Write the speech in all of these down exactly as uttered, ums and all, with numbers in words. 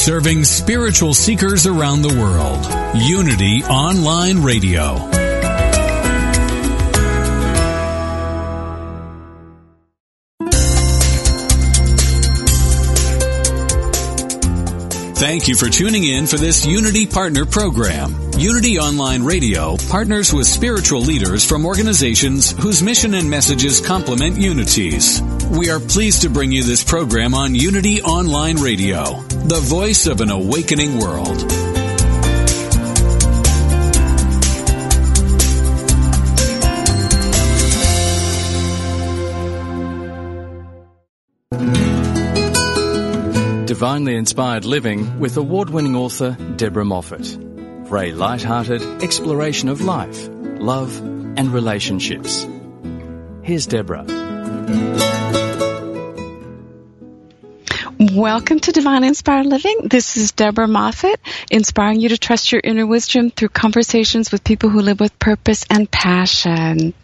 serving spiritual seekers around the world. Unity Online Radio. Thank you for tuning in for this Unity Partner Program. Unity Online Radio partners with spiritual leaders from organizations whose mission and messages complement Unity's. We are pleased to bring you this program on Unity Online Radio, the voice of an awakening world. Divinely Inspired Living with award-winning author Deborah Moffat. For a light-hearted exploration of life, love, and relationships. Here's Deborah. Welcome to Divinely Inspired Living. This is Deborah Moffat, inspiring you to trust your inner wisdom through conversations with people who live with purpose and passion.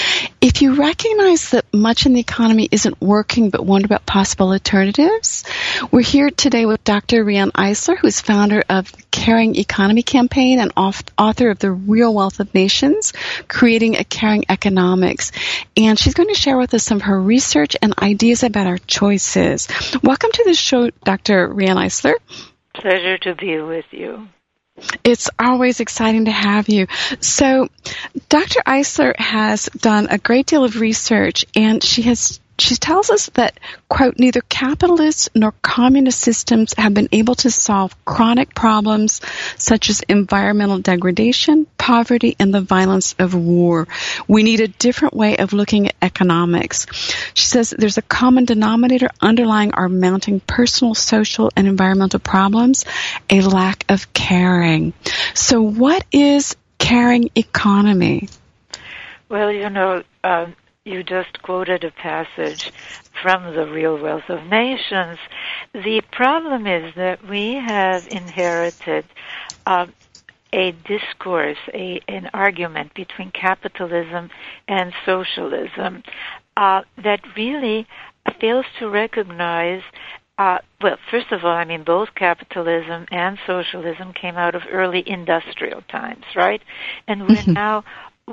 If you recognize that much in the economy isn't working but wonder about possible alternatives, we're here today with Doctor Riane Eisler, who is founder of the Caring Economy Campaign and author of The Real Wealth of Nations, Creating a Caring Economics. And she's going to share with us some of her research and ideas about our choices. Welcome to the show, Doctor Riane Eisler. Pleasure to be with you. It's always exciting to have you. So, Doctor Eisler has done a great deal of research, and she has she tells us that, quote, neither capitalist nor communist systems have been able to solve chronic problems such as environmental degradation, poverty, and the violence of war. We need a different way of looking at economics. She says there's a common denominator underlying our mounting personal, social, and environmental problems, a lack of caring. So what is caring economy? Well, you know, uh, you just quoted a passage from The Real Wealth of Nations. The problem is that we have inherited uh, a discourse, a, an argument between capitalism and socialism uh, that really fails to recognize Uh, well, first of all, I mean, both capitalism and socialism came out of early industrial times, right? And we're now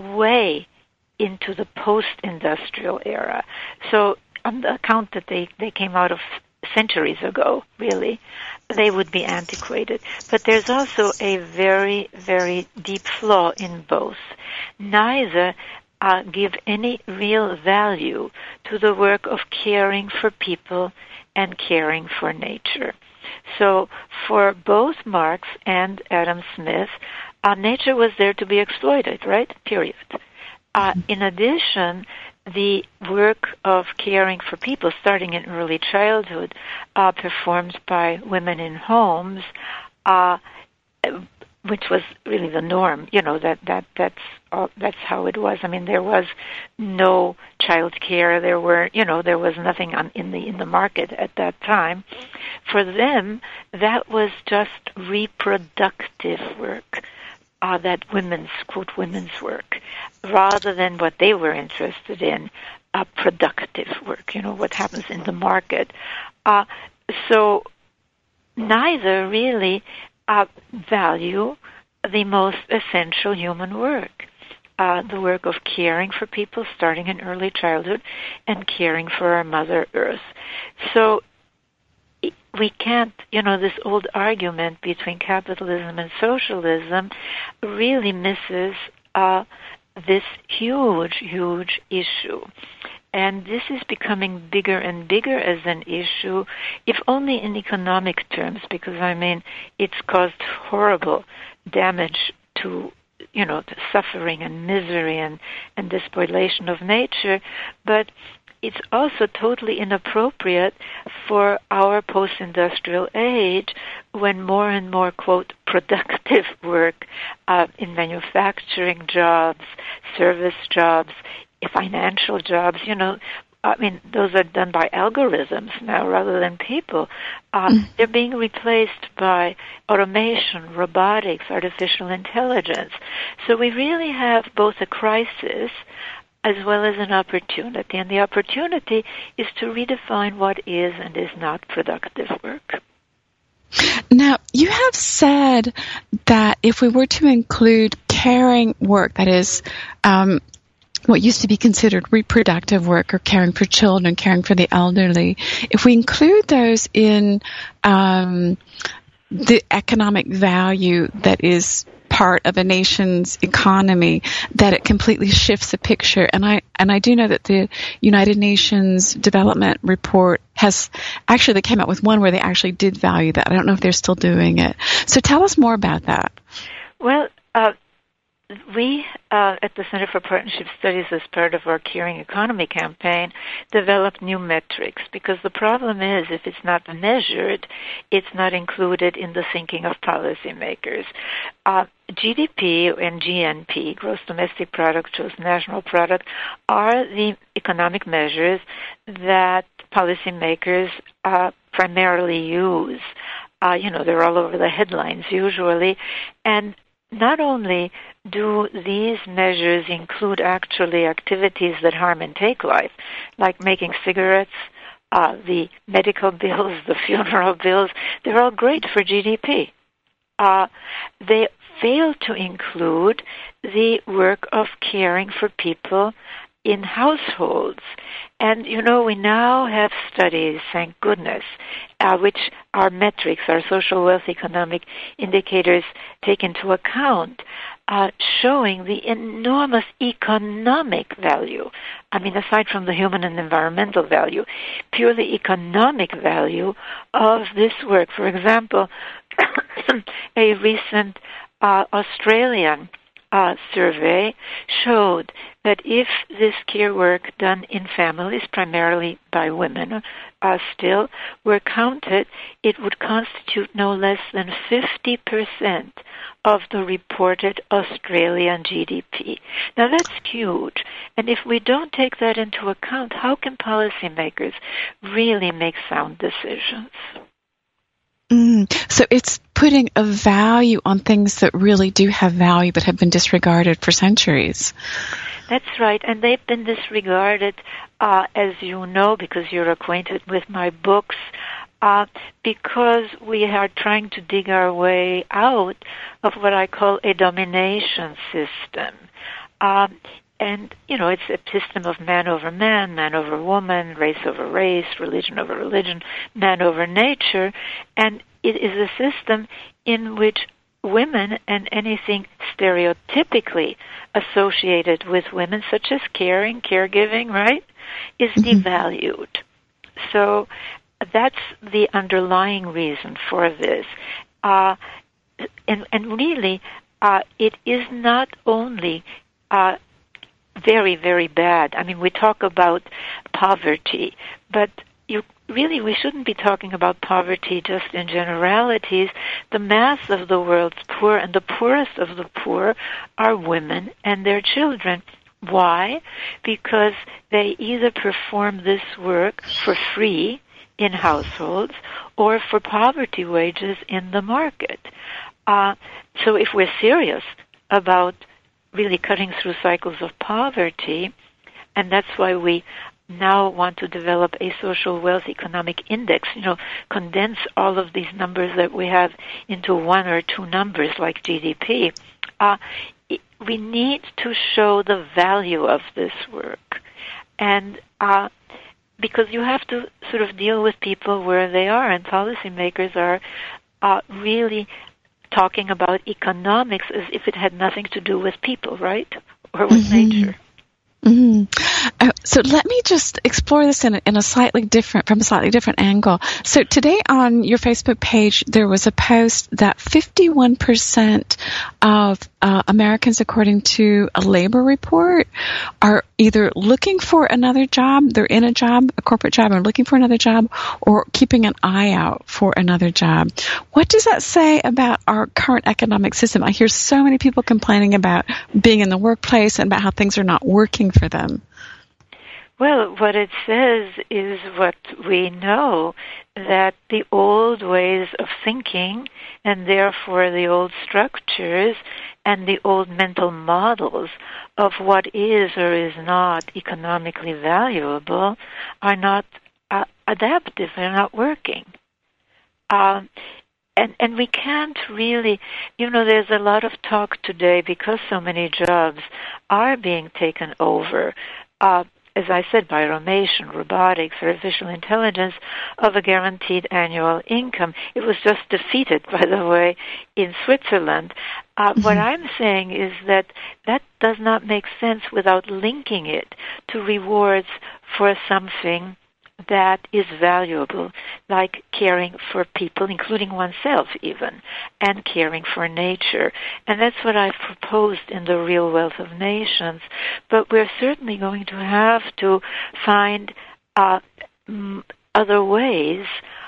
way into the post-industrial era. So on the account that they, they came out of centuries ago, really, they would be antiquated. But there's also a very, very deep flaw in both. Neither uh, give any real value to the work of caring for people and caring for nature. So for both Marx and Adam Smith, uh, nature was there to be exploited, right? Period. Uh, in addition, the work of caring for people, starting in early childhood, uh, performed by women in homes, uh, which was really the norm. You know, that that that's all, that's how it was. I mean, there was no child care. There were, you know, there was nothing on, in the in the market at that time. For them, that was just reproductive work. Uh, that women's, quote, women's work, rather than what they were interested in, uh, productive work, you know, what happens in the market. Uh, so neither really uh, value the most essential human work, uh, the work of caring for people starting in early childhood and caring for our Mother Earth. So we can't, you know, this old argument between capitalism and socialism really misses uh, this huge, huge issue. And this is becoming bigger and bigger as an issue, if only in economic terms, because, I mean, it's caused horrible damage to, you know, to suffering and misery and, and despoilation of nature, but it's also totally inappropriate for our post-industrial age when more and more, quote, productive work uh, in manufacturing jobs, service jobs, financial jobs, you know, I mean, those are done by algorithms now rather than people. Uh, mm. They're being replaced by automation, robotics, artificial intelligence. So we really have both a crisis as well as an opportunity. And the opportunity is to redefine what is and is not productive work. Now, you have said that if we were to include caring work, that is, um, what used to be considered reproductive work or caring for children, caring for the elderly, if we include those in um, the economic value that is part of a nation's economy, that it completely shifts the picture. And I and I do know that the United Nations Development Report has actually, they came out with one where they actually did value that. I don't know if they're still doing it. So tell us more about that. Well, uh, we uh, at the Center for Partnership Studies, as part of our Caring Economy campaign, developed new metrics, because the problem is if it's not measured, it's not included in the thinking of policymakers. Uh, G D P and G N P, gross domestic product, gross national product, are the economic measures that policymakers uh, primarily use. Uh, you know, they're all over the headlines usually, and not only do these measures include actually activities that harm and take life, like making cigarettes, uh, the medical bills, the funeral bills, they're all great for G D P. Uh, they fail to include the work of caring for people in households. And, you know, we now have studies, thank goodness, uh, which our metrics, our social wealth economic indicators take into account, uh, showing the enormous economic value. I mean, aside from the human and environmental value, purely economic value of this work. For example, a recent uh, Australian Uh, survey showed that if this care work done in families, primarily by women, uh, still were counted, it would constitute no less than fifty percent of the reported Australian G D P. Now that's huge, and if we don't take that into account, how can policymakers really make sound decisions? Mm, so it's putting a value on things that really do have value but have been disregarded for centuries. That's right, and they've been disregarded, uh, as you know, because you're acquainted with my books, uh, because we are trying to dig our way out of what I call a domination system. Um, And, you know, it's a system of man over man, man over woman, race over race, religion over religion, man over nature. And it is a system in which women and anything stereotypically associated with women, such as caring, caregiving, right, is devalued. So that's the underlying reason for this. Uh, and, and really, uh, it is not only uh, very, very bad. I mean, we talk about poverty, but you really, we shouldn't be talking about poverty just in generalities. The mass of the world's poor, and the poorest of the poor, are women and their children. Why? Because they either perform this work for free in households or for poverty wages in the market. Uh, so if we're serious about really cutting through cycles of poverty, and that's why we now want to develop a social wealth economic index, you know, condense all of these numbers that we have into one or two numbers like G D P. Uh, we need to show the value of this work. And uh, because you have to sort of deal with people where they are, and policymakers are uh, really talking about economics as if it had nothing to do with people, right? Or with mm-hmm. nature. Mm-hmm. Uh, so let me just explore this in a, in a slightly different, from a slightly different angle. So today on your Facebook page, there was a post that fifty-one percent of uh, Americans, according to a labor report, are either looking for another job, they're in a job, a corporate job, and looking for another job, or keeping an eye out for another job. What does that say about our current economic system? I hear so many people complaining about being in the workplace and about how things are not working for them. Well, what it says is what we know, that the old ways of thinking, and therefore the old structures and the old mental models of what is or is not economically valuable, are not uh, adaptive, they're not working. Um, and, and we can't really, you know, there's a lot of talk today because so many jobs are being taken over, uh, as I said, by automation, robotics, artificial intelligence, of a guaranteed annual income. It was just defeated, by the way, in Switzerland. Uh, mm-hmm. What I'm saying is that that does not make sense without linking it to rewards for something that is valuable, like caring for people, including oneself even, and caring for nature. And that's what I've proposed in the Real Wealth of Nations. But we're certainly going to have to find uh, m- other ways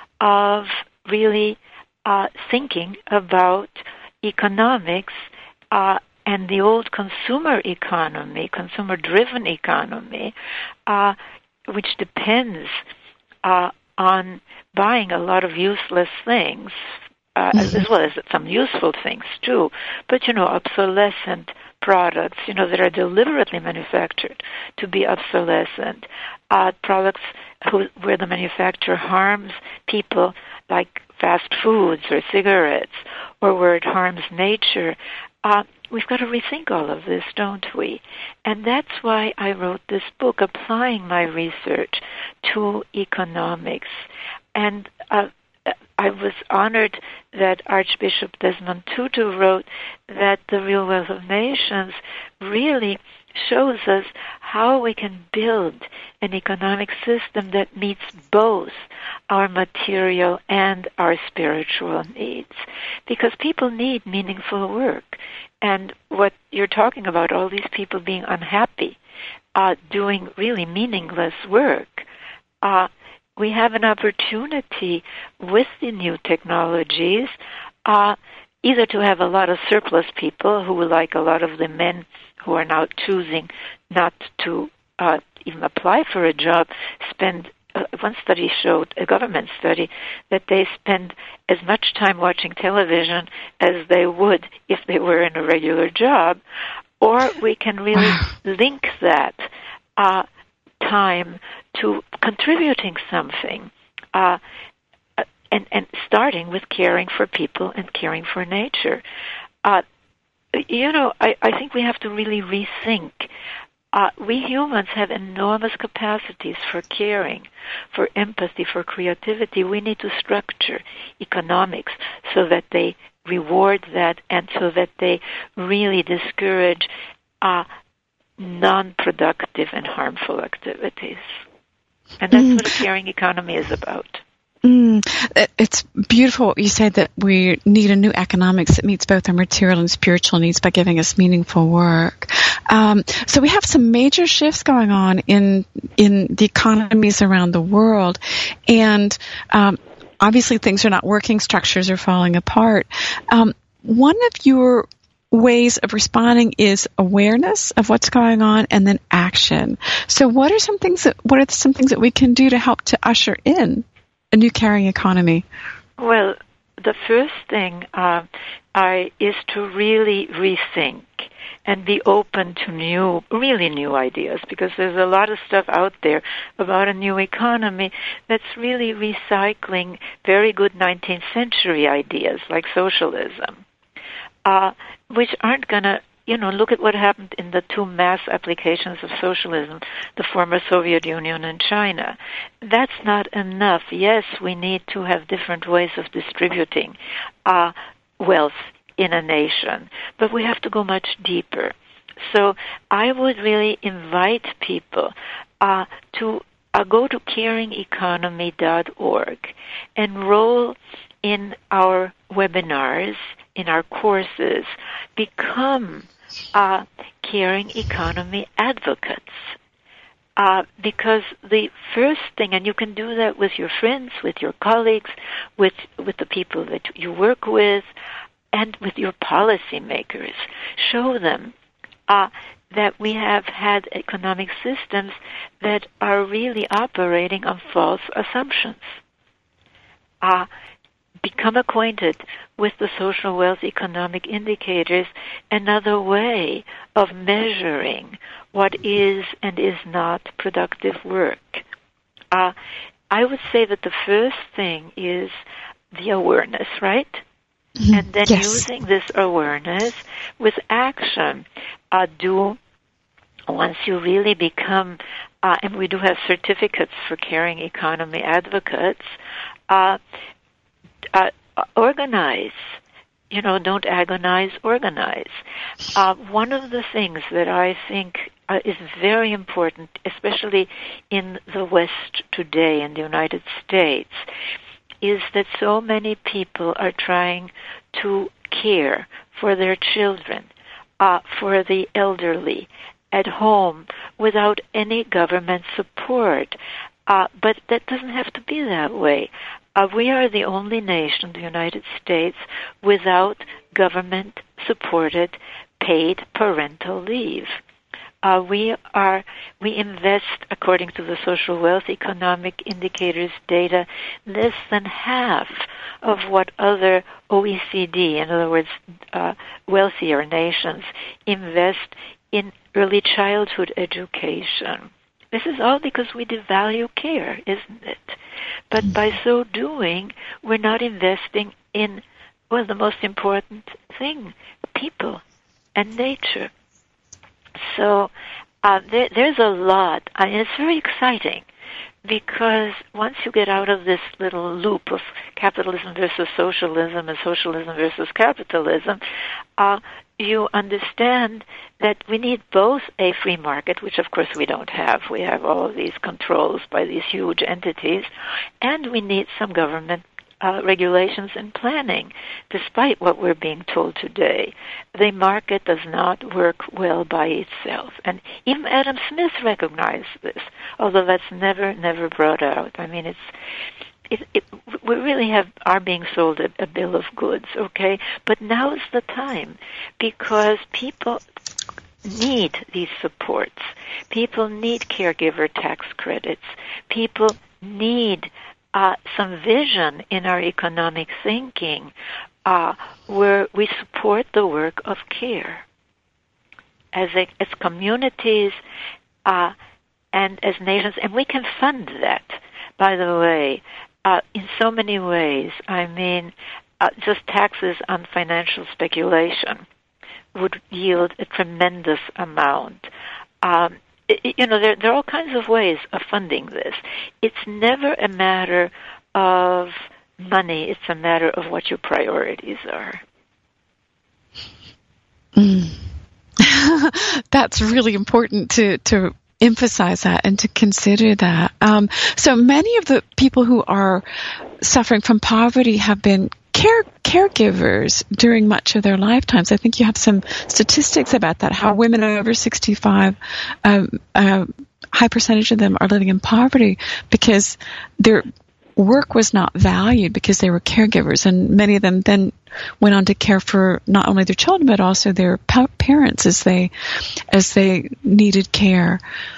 of really uh, thinking about economics uh, and the old consumer economy, consumer-driven economy, uh, which depends uh, on buying a lot of useless things, uh, mm-hmm. as well as some useful things too. But, you know, obsolescent products, you know, that are deliberately manufactured to be obsolescent, uh, products who, where the manufacturer harms people, like fast foods or cigarettes, or where it harms nature. Uh, we've got to rethink all of this, don't we? And that's why I wrote this book, applying my research to economics. And uh, I was honored that Archbishop Desmond Tutu wrote that the Real Wealth of Nations really shows us how we can build an economic system that meets both our material and our spiritual needs. Because people need meaningful work. And what you're talking about, all these people being unhappy, uh, doing really meaningless work, uh, we have an opportunity with the new technologies uh, either to have a lot of surplus people who, like a lot of the men who are now choosing not to uh, even apply for a job, spend, uh, one study showed, a government study, that they spend as much time watching television as they would if they were in a regular job. Or we can really link that uh, time to contributing something, uh, and, and starting with caring for people and caring for nature. Uh, you know, I, I think we have to really rethink. Uh, we humans have enormous capacities for caring, for empathy, for creativity. We need to structure economics so that they reward that and so that they really discourage uh, non-productive and harmful activities. And that's mm. what a caring economy is about. Mm, it's beautiful what you said, that we need a new economics that meets both our material and spiritual needs by giving us meaningful work. Um, so we have some major shifts going on in in the economies around the world, and um, obviously things are not working, structures are falling apart. Um, one of your ways of responding is awareness of what's going on and then action. So what are some things that what are some things that we can do to help to usher in a new caring economy? Well, the first thing uh, I is to really rethink and be open to new, really new ideas, because there's a lot of stuff out there about a new economy that's really recycling very good nineteenth century ideas like socialism, uh, which aren't going to, you know, look at what happened in the two mass applications of socialism, the former Soviet Union and China. That's not enough. Yes, we need to have different ways of distributing uh, wealth in a nation, but we have to go much deeper. So I would really invite people uh, to uh, go to caring economy dot org, enroll in our webinars, in our courses, become uh, caring economy advocates. Uh, because the first thing, and you can do that with your friends, with your colleagues, with with the people that you work with, and with your policymakers. Show them uh, that we have had economic systems that are really operating on false assumptions. Uh, become acquainted with the social wealth economic indicators, another way of measuring what is and is not productive work. Uh, I would say that the first thing is the awareness, right? Mm-hmm. And then yes. using this awareness with action. Uh, do once you really become, uh, and we do have certificates for caring economy advocates, uh, uh, organize. You know, don't agonize, organize. Uh, one of the things that I think uh, is very important, especially in the West today, in the United States, is that so many people are trying to care for their children, uh, for the elderly, at home, without any government support. Uh, but that doesn't have to be that way. Uh, we are the only nation, the United States, without government-supported paid parental leave. Uh, we are we invest, according to the social wealth economic indicators data, less than half of what other O E C D, in other words, uh, wealthier nations, invest in early childhood education. This is all because we devalue care, isn't it? But by so doing, we're not investing in, well, the most important thing, people and nature. So uh, there, there's a lot. I mean, it's very exciting because once you get out of this little loop of capitalism versus socialism and socialism versus capitalism, uh, you understand that we need both a free market, which of course we don't have. We have all of these controls by these huge entities, and we need some government uh, regulations and planning, despite what we're being told today. The market does not work well by itself. And even Adam Smith recognized this, although that's never, never brought out. I mean, it's It, it, we really have are being sold a, a bill of goods, okay? But now is the time because people need these supports. People need caregiver tax credits. People need uh, some vision in our economic thinking uh, where we support the work of care as a, as communities uh, and as nations, and we can fund that, by the way. Uh, in so many ways. I mean, uh, just taxes on financial speculation would yield a tremendous amount. Um, it, you know, there, there are all kinds of ways of funding this. It's never a matter of money. It's a matter of what your priorities are. Mm. That's really important to, to emphasize that and to consider that. Um, so many of the people who are suffering from poverty have been care caregivers during much of their lifetimes. I think you have some statistics about that, how women over sixty-five, um, uh, high percentage of them are living in poverty because their work was not valued because they were caregivers, and many of them then went on to care for not only their children but also their pa- parents as they as they needed care.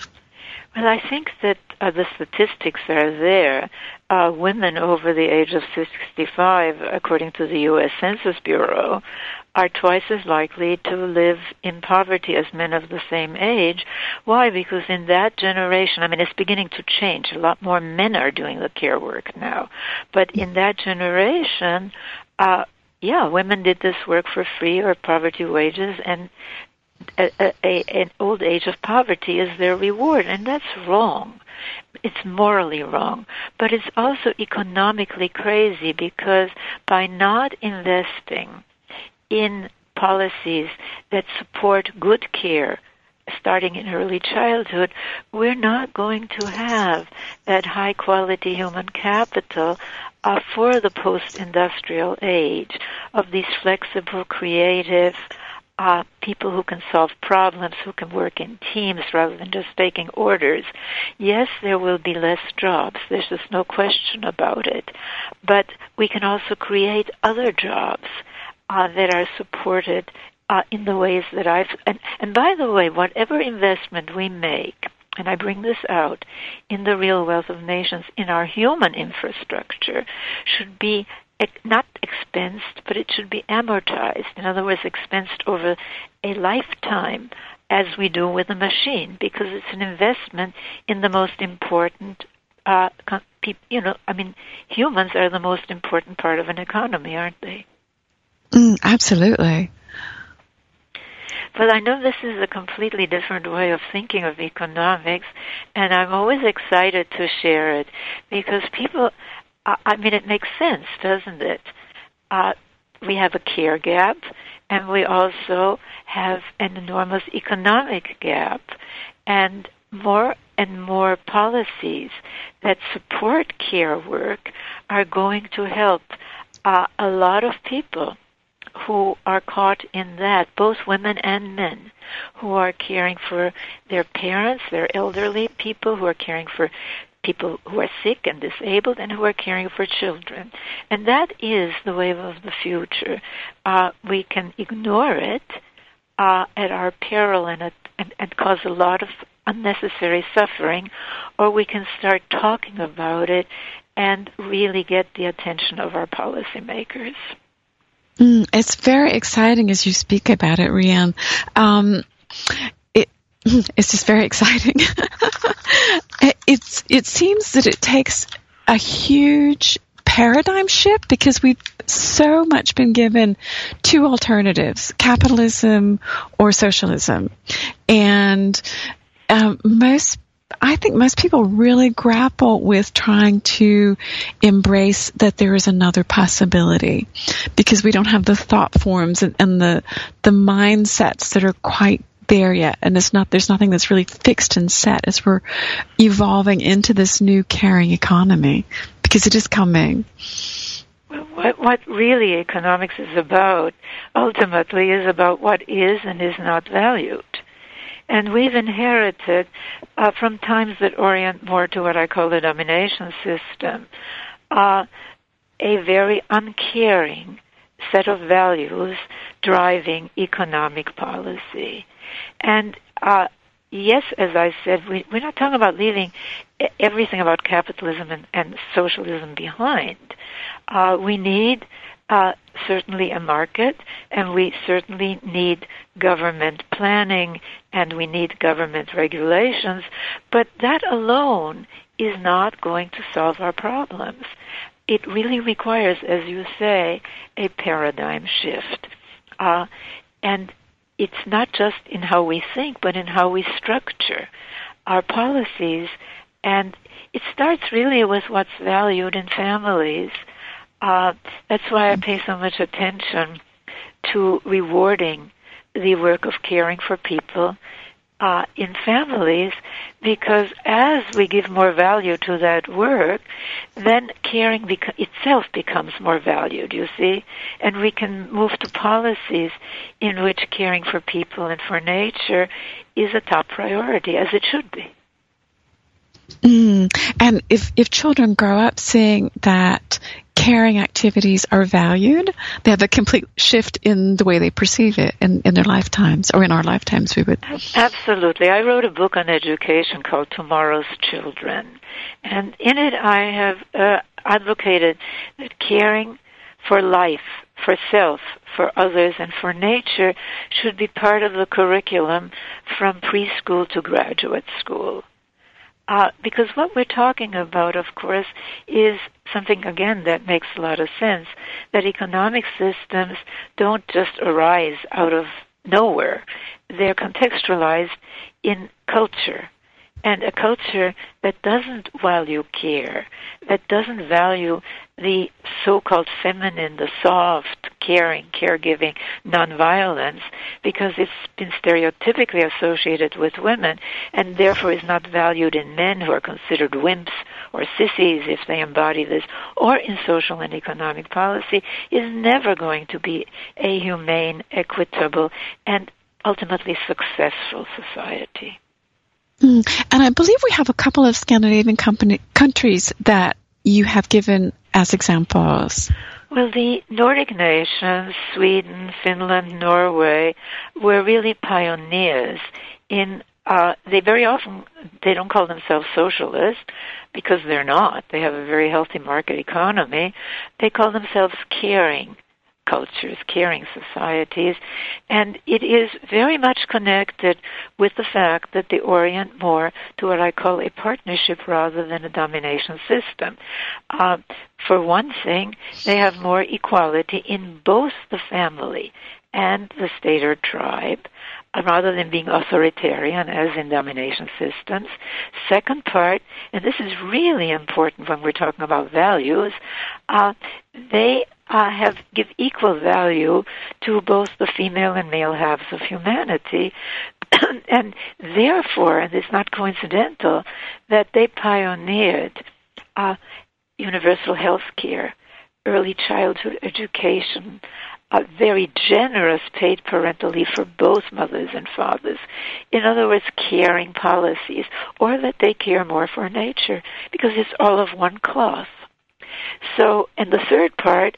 Well, I think that uh, the statistics are there. Uh, women over the age of sixty-five, according to the U S Census Bureau, are twice as likely to live in poverty as men of the same age. Why? Because in that generation, I mean, it's beginning to change. A lot more men are doing the care work now. But in that generation, uh, yeah, women did this work for free or poverty wages, and a, a, a, an old age of poverty is their reward, and that's wrong. It's morally wrong, but it's also economically crazy because by not investing in policies that support good care starting in early childhood, we're not going to have that high-quality human capital uh, for the post-industrial age of these flexible, creative uh, people who can solve problems, who can work in teams rather than just taking orders. Yes, there will be less jobs. There's just no question about it. But we can also create other jobs uh, that are supported Uh, in the ways that I've, and, and by the way, whatever investment we make, and I bring this out in the Real Wealth of Nations, in our human infrastructure, should be not expensed, but it should be amortized. In other words, expensed over a lifetime, as we do with a machine, because it's an investment in the most important uh, people, you know, I mean, humans are the most important part of an economy, aren't they? Mm, absolutely. But I know this is a completely different way of thinking of economics, and I'm always excited to share it because people, I mean, it makes sense, doesn't it? Uh, we have a care gap, and we also have an enormous economic gap, and more and more policies that support care work are going to help uh, a lot of people who are caught in that, both women and men, who are caring for their parents, their elderly people, who are caring for people who are sick and disabled, and who are caring for children. And that is the wave of the future. Uh, we can ignore it uh, at our peril and, at, and, and cause a lot of unnecessary suffering, or we can start talking about it and really get the attention of our policymakers. Mm, it's very exciting as you speak about it, Rianne. Um, it, it's just very exciting. it, it's, it seems that it takes a huge paradigm shift because we've so much been given two alternatives, capitalism or socialism. And um, most I think most people really grapple with trying to embrace that there is another possibility because we don't have the thought forms and, and the the mindsets that are quite there yet. And it's not there's nothing that's really fixed and set as we're evolving into this new caring economy because it is coming. What, what really economics is about ultimately is about what is and is not valued. And we've inherited, uh, from times that orient more to what I call the domination system, uh, a very uncaring set of values driving economic policy. And uh, yes, as I said, we, we're not talking about leaving everything about capitalism and, and socialism behind. Uh, we need Uh, certainly a market, and we certainly need government planning, and we need government regulations, but that alone is not going to solve our problems. It really requires, as you say, a paradigm shift. Uh, and it's not just in how we think, but in how we structure our policies, and it starts really with what's valued in families. Uh, that's why I pay so much attention to rewarding the work of caring for people uh, in families, because as we give more value to that work, then caring beca- itself becomes more valued, you see, and we can move to policies in which caring for people and for nature is a top priority, as it should be. Mm. And if, if children grow up seeing that caring activities are valued, they have a complete shift in the way they perceive it in, in their lifetimes, or in our lifetimes we would. Absolutely. I wrote a book on education called Tomorrow's Children. And in it I have uh, advocated that caring for life, for self, for others, and for nature should be part of the curriculum from preschool to graduate school. Uh, because what we're talking about, of course, is something, again, that makes a lot of sense, that economic systems don't just arise out of nowhere. They're contextualized in culture, and a culture that doesn't value care, that doesn't value the so-called feminine, the soft, caring, caregiving, nonviolence, because it's been stereotypically associated with women and therefore is not valued in men who are considered wimps or sissies if they embody this, or in social and economic policy, is never going to be a humane, equitable, and ultimately successful society. Mm. And I believe we have a couple of Scandinavian company, countries that you have given as examples. Well, the Nordic nations, Sweden, Finland, Norway, were really pioneers in, uh, they very often, they don't call themselves socialist because they're not. They have a very healthy market economy. They call themselves caring cultures, caring societies, and it is very much connected with the fact that they orient more to what I call a partnership rather than a domination system. Uh, for one thing, they have more equality in both the family and the state or tribe, rather than being authoritarian as in domination systems. Second part, and this is really important when we're talking about values, uh, they uh, have give equal value to both the female and male halves of humanity. And therefore, and it's not coincidental, that they pioneered uh, universal health care, early childhood education, a very generous paid parental leave for both mothers and fathers. In other words, caring policies, or that they care more for nature, because it's all of one cloth. So, and the third part,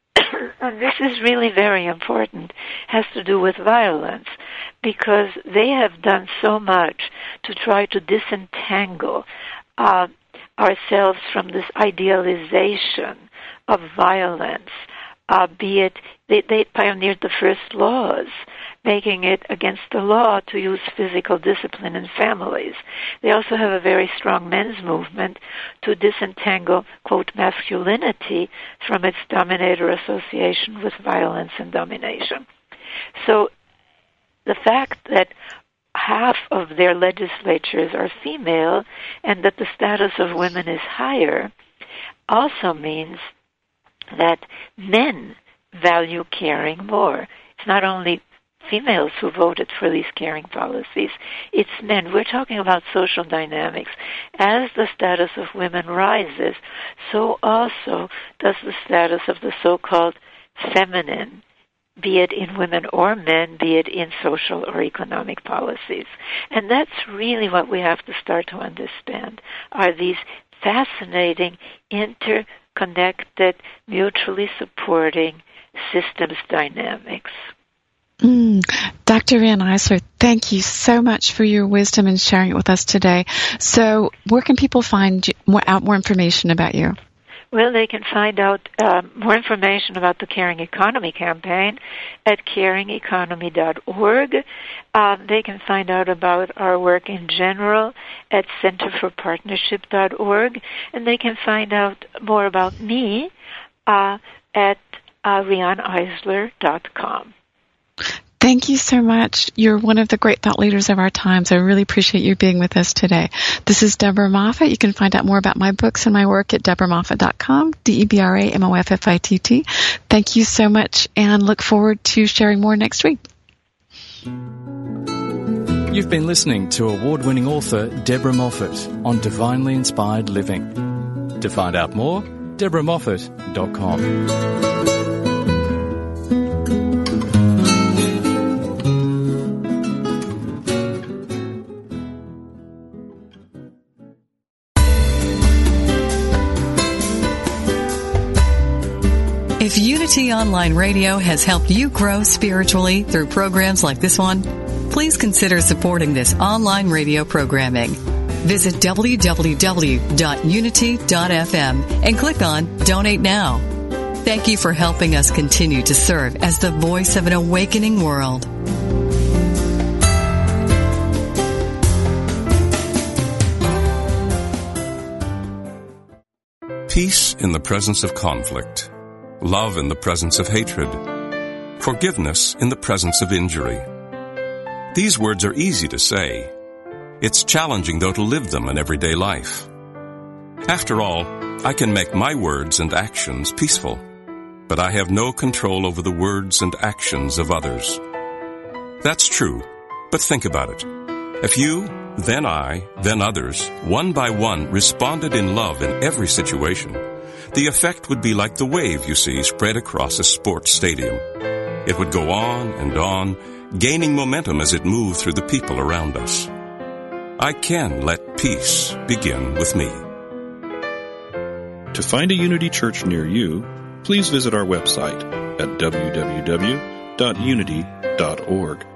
and this is really very important, has to do with violence, because they have done so much to try to disentangle uh, ourselves from this idealization of violence. Uh, be it, they, they pioneered the first laws, making it against the law to use physical discipline in families. They also have a very strong men's movement to disentangle, quote, masculinity from its dominator association with violence and domination. So the fact that half of their legislatures are female and that the status of women is higher also means that men value caring more. It's not only females who voted for these caring policies, it's men. We're talking about social dynamics. As the status of women rises, so also does the status of the so-called feminine, be it in women or men, be it in social or economic policies. And that's really what we have to start to understand, are these fascinating, interconnected, mutually supporting systems dynamics. Mm. Doctor Ann Eisler, thank you so much for your wisdom and sharing it with us today. So where can people find more, out more information about you? Well, they can find out uh, more information about the Caring Economy campaign at caring economy dot org. Uh, they can find out about our work in general at center for partnership dot org. And they can find out more about me uh, at uh, rian eisler dot com. Thank you so much. You're one of the great thought leaders of our times. I really appreciate you being with us today. This is Deborah Moffat. You can find out more about my books and my work at deborah moffat dot com, D E B R A M O F F I T T. Thank you so much, and look forward to sharing more next week. You've been listening to award-winning author Deborah Moffat on Divinely Inspired Living. To find out more, deborah moffat dot com. If Unity Online Radio has helped you grow spiritually through programs like this one, please consider supporting this online radio programming. Visit w w w dot unity dot f m and click on Donate Now. Thank you for helping us continue to serve as the voice of an awakening world. Peace in the presence of conflict. Love in the presence of hatred. Forgiveness in the presence of injury. These words are easy to say. It's challenging, though, to live them in everyday life. After all, I can make my words and actions peaceful, but I have no control over the words and actions of others. That's true, but think about it. If you, then I, then others, one by one, responded in love in every situation, the effect would be like the wave you see spread across a sports stadium. It would go on and on, gaining momentum as it moved through the people around us. I can let peace begin with me. To find a Unity Church near you, please visit our website at w w w dot unity dot org.